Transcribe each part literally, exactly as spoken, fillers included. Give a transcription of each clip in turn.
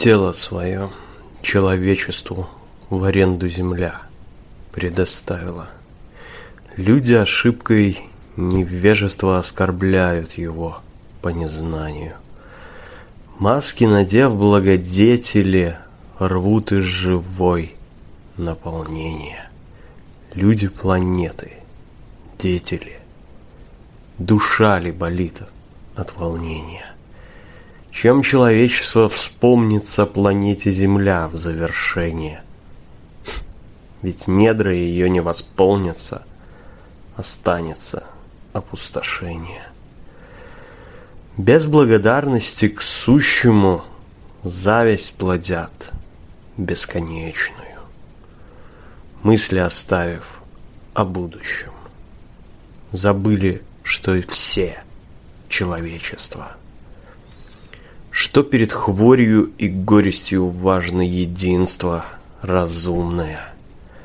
Тело свое человечеству в аренду земля предоставила. Люди ошибкой невежества оскорбляют его по незнанию. Маски, надев благодетели, рвут из живой наполнение. Люди планеты, дети ли, душа ли болит от волнения? Чем человечество вспомнится планете Земля в завершение? Ведь недра ее не восполнятся, останется опустошение. Без благодарности к сущему зависть плодят бесконечную, мысли оставив о будущем. Забыли, что и все человечество, что перед хворью и горестью важно единство разумное.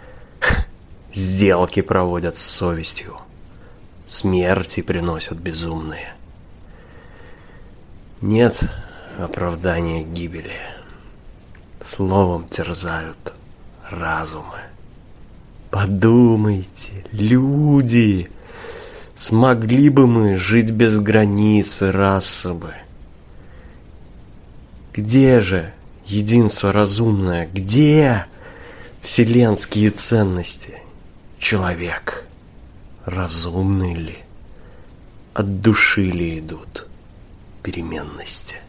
Сделки проводят с совестью, смерти приносят безумные. Нет оправдания гибели, словом терзают разумы. Подумайте, люди, смогли бы мы жить без границ и расы бы? Где же единство разумное? Где вселенские ценности? Человек разумный ли? От души ли идут переменности?